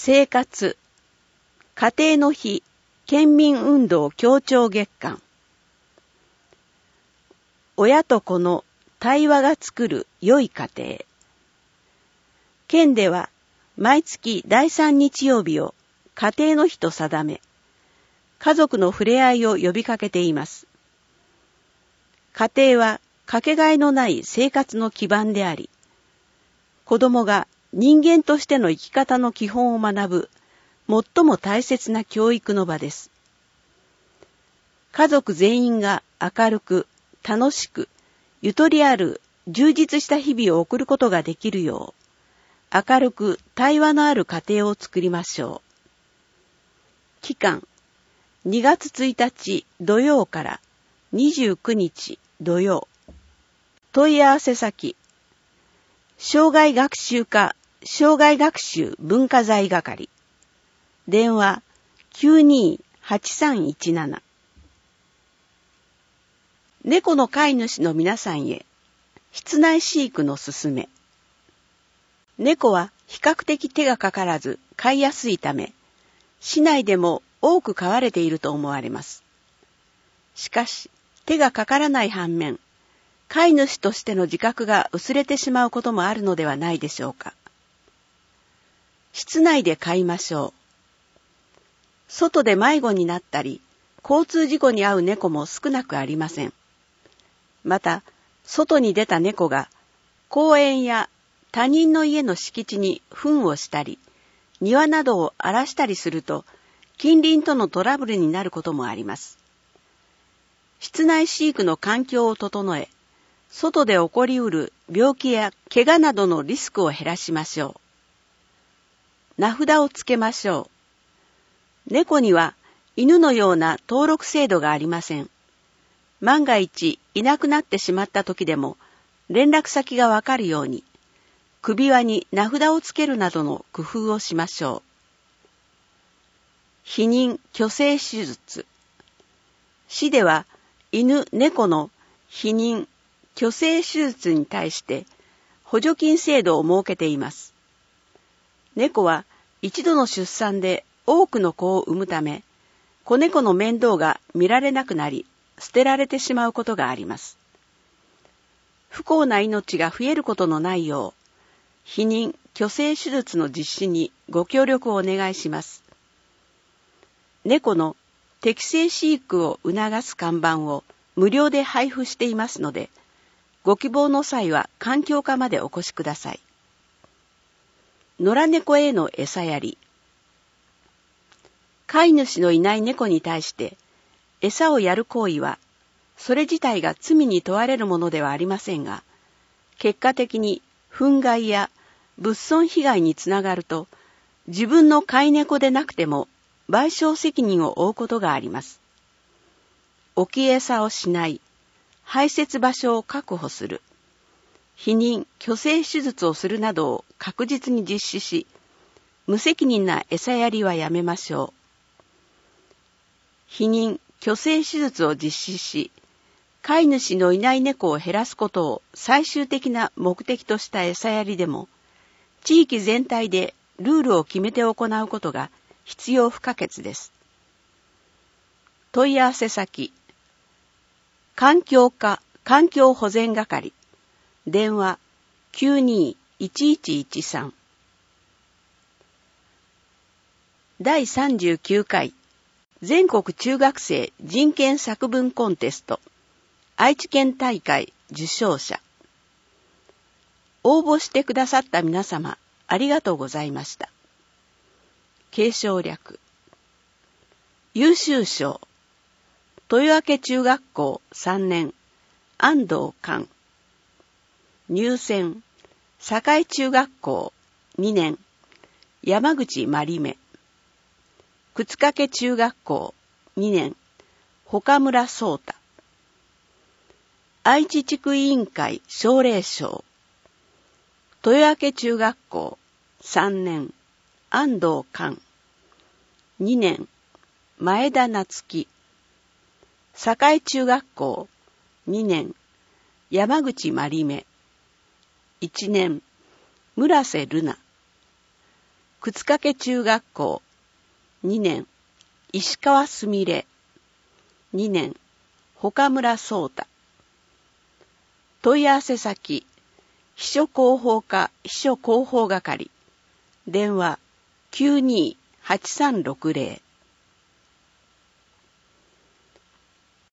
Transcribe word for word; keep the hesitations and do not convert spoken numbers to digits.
生活、家庭の日、県民運動協調月間。親と子の対話が作る良い家庭。県では毎月だいさん日曜日を家庭の日と定め、家族の触れ合いを呼びかけています。家庭はかけがえのない生活の基盤であり、子供が人間としての生き方の基本を学ぶ最も大切な教育の場です。家族全員が明るく、楽しく、ゆとりある、充実した日々を送ることができるよう、明るく対話のある家庭を作りましょう。期間、にがつついたち土曜からにじゅうくにち土曜。問い合わせ先、障害学習課障害学習文化財係。電話 きゅうにーはちさんいちなな。猫の飼い主の皆さんへ、室内飼育のすすめ。猫は比較的手がかからず飼いやすいため、市内でも多く飼われていると思われます。しかし、手がかからない反面、飼い主としての自覚が薄れてしまうこともあるのではないでしょうか。室内で飼いましょう。外で迷子になったり、交通事故に遭う猫も少なくありません。また、外に出た猫が公園や他人の家の敷地に糞をしたり、庭などを荒らしたりすると、近隣とのトラブルになることもあります。室内飼育の環境を整え、外で起こりうる病気や怪我などのリスクを減らしましょう。名札をつけましょう。猫には犬のような登録制度がありません。万が一いなくなってしまった時でも連絡先がわかるように、首輪に名札をつけるなどの工夫をしましょう。避妊・去勢手術。市では犬・猫の避妊・去勢手術に対して補助金制度を設けています。猫は一度の出産で多くの子を産むため、子猫の面倒が見られなくなり、捨てられてしまうことがあります。不幸な命が増えることのないよう、避妊・去勢手術の実施にご協力をお願いします。猫の適正飼育を促す看板を無料で配布していますので、ご希望の際は環境課までお越しください。野良猫への餌やり。飼い主のいない猫に対して餌をやる行為は、それ自体が罪に問われるものではありませんが、結果的に憤慨や物損被害につながると、自分の飼い猫でなくても賠償責任を負うことがあります。置き餌をしない、排泄場所を確保する、避妊・去勢手術をするなどを確実に実施し、無責任な餌やりはやめましょう。避妊・去勢手術を実施し、飼い主のいない猫を減らすことを最終的な目的とした餌やりでも、地域全体でルールを決めて行うことが必要不可欠です。問い合わせ先、環境課環境保全係。電話 きゅうにーいちいちいちさん。だいさんじゅうきゅうかい全国中学生人権作文コンテスト愛知県大会受賞者。応募してくださった皆様、ありがとうございました。継承略。優秀賞、豊明中学校さんねん、安藤寛。入選、堺中学校にねん、山口まりめ。靴掛中学校にねん、岡村壮太。愛知地区委員会奨励賞、豊明中学校さんねん、安藤寛。にねん、前田夏樹。堺中学校にねん、山口まりめ。いちねん、村瀬瑠奈。 靴掛中学校にねん石川すみれにねん岡村壮太。問い合わせ先秘書広報課秘書広報係電話 きゅうにーはちさんろくぜろ